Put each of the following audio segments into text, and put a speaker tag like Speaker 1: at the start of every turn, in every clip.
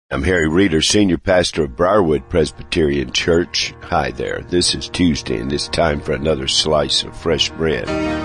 Speaker 1: I'm Harry Reeder, Senior Pastor of Briarwood Presbyterian Church. Hi there. This is Tuesday, and it's time for another slice of fresh bread.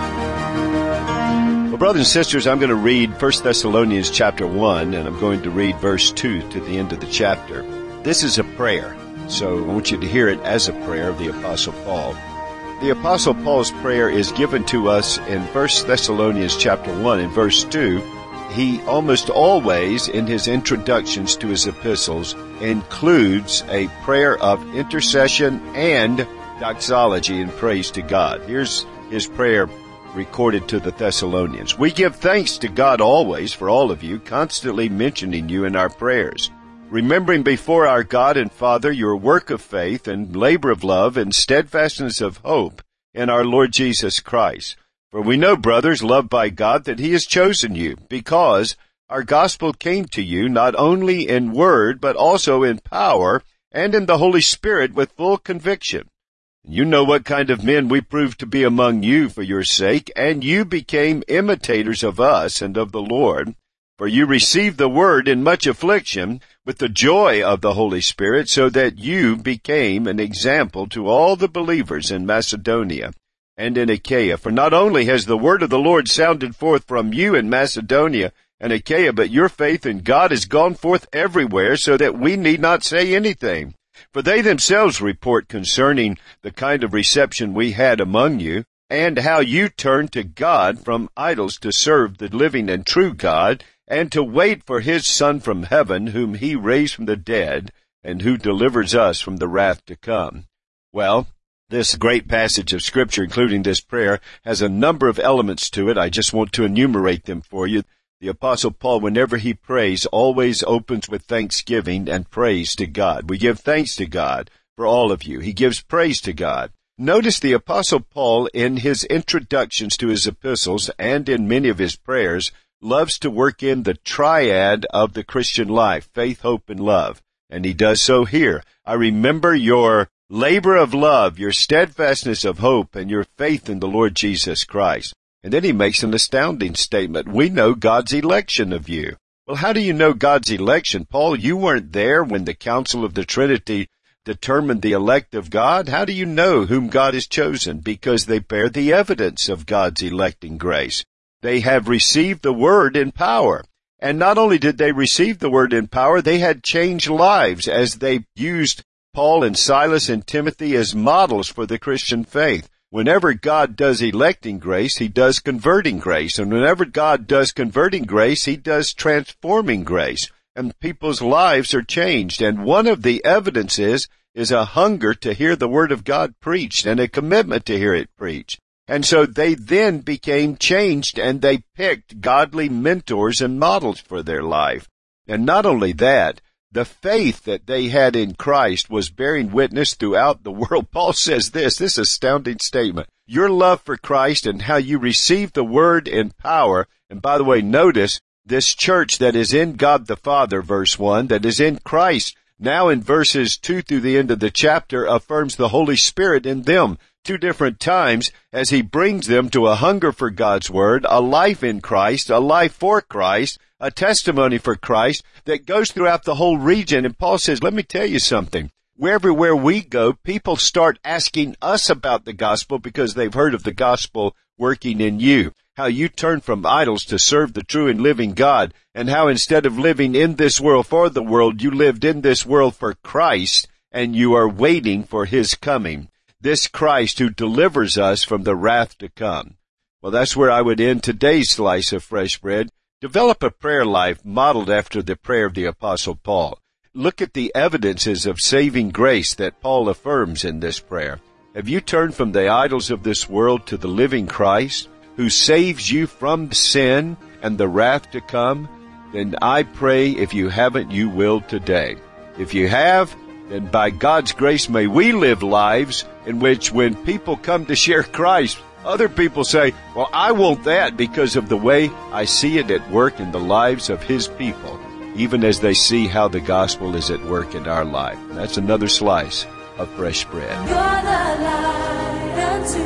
Speaker 1: Well, brothers and sisters, I'm going to read 1 Thessalonians chapter 1, and I'm going to read verse 2 to the end of the chapter. This is a prayer, so I want you to hear it as a prayer of the Apostle Paul. The Apostle Paul's prayer is given to us in 1 Thessalonians chapter 1 and verse 2. He almost always, in his introductions to his epistles, includes a prayer of intercession and doxology and praise to God. Here's his prayer recorded to the Thessalonians. We give thanks to God always for all of you, constantly mentioning you in our prayers, remembering before our God and Father your work of faith and labor of love and steadfastness of hope in our Lord Jesus Christ. For we know, brothers, loved by God, that He has chosen you, because our gospel came to you not only in word, but also in power and in the Holy Spirit with full conviction. You know what kind of men we proved to be among you for your sake, and you became imitators of us and of the Lord. For you received the word in much affliction with the joy of the Holy Spirit, so that you became an example to all the believers in Macedonia and in Achaia. For not only has the word of the Lord sounded forth from you in Macedonia and Achaia, but your faith in God has gone forth everywhere, so that we need not say anything. For they themselves report concerning the kind of reception we had among you, and how you turned to God from idols to serve the living and true God, and to wait for His Son from heaven, whom He raised from the dead, and who delivers us from the wrath to come. Well, this great passage of Scripture, including this prayer, has a number of elements to it. I just want to enumerate them for you. The Apostle Paul, whenever he prays, always opens with thanksgiving and praise to God. We give thanks to God for all of you. He gives praise to God. Notice the Apostle Paul, in his introductions to his epistles and in many of his prayers, loves to work in the triad of the Christian life, faith, hope, and love. And he does so here. I remember your labor of love, your steadfastness of hope, and your faith in the Lord Jesus Christ. And then he makes an astounding statement. We know God's election of you. Well, how do you know God's election? Paul, you weren't there when the Council of the Trinity determined the elect of God. How do you know whom God has chosen? Because they bear the evidence of God's electing grace. They have received the word in power. And not only did they receive the word in power, they had changed lives as they used Paul and Silas and Timothy as models for the Christian faith. Whenever God does electing grace, He does converting grace. And whenever God does converting grace, He does transforming grace. And people's lives are changed. And one of the evidences is a hunger to hear the Word of God preached and a commitment to hear it preached. And so they then became changed, and they picked godly mentors and models for their life. And not only that, the faith that they had in Christ was bearing witness throughout the world. Paul says this astounding statement. Your love for Christ and how you received the word in power. And by the way, notice this church that is in God the Father, verse 1, that is in Christ, now in verses 2 through the end of the chapter, affirms the Holy Spirit in them. Two different times as He brings them to a hunger for God's Word, a life in Christ, a life for Christ, a testimony for Christ that goes throughout the whole region. And Paul says, let me tell you something. Everywhere we go, people start asking us about the gospel because they've heard of the gospel working in you. How you turn from idols to serve the true and living God, and how instead of living in this world for the world, you lived in this world for Christ, and you are waiting for His coming. This Christ who delivers us from the wrath to come. Well, that's where I would end today's slice of fresh bread. Develop a prayer life modeled after the prayer of the Apostle Paul. Look at the evidences of saving grace that Paul affirms in this prayer. Have you turned from the idols of this world to the living Christ, who saves you from sin and the wrath to come? Then I pray if you haven't, you will today. If you have, then by God's grace may we live lives in which when people come to share Christ, other people say, well, I want that because of the way I see it at work in the lives of His people, even as they see how the gospel is at work in our life. And that's another slice of fresh bread.
Speaker 2: You're the light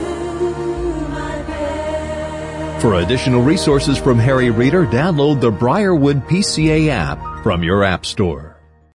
Speaker 2: unto my bed.
Speaker 3: For additional resources from Harry Reeder, download the Briarwood PCA app from your app store.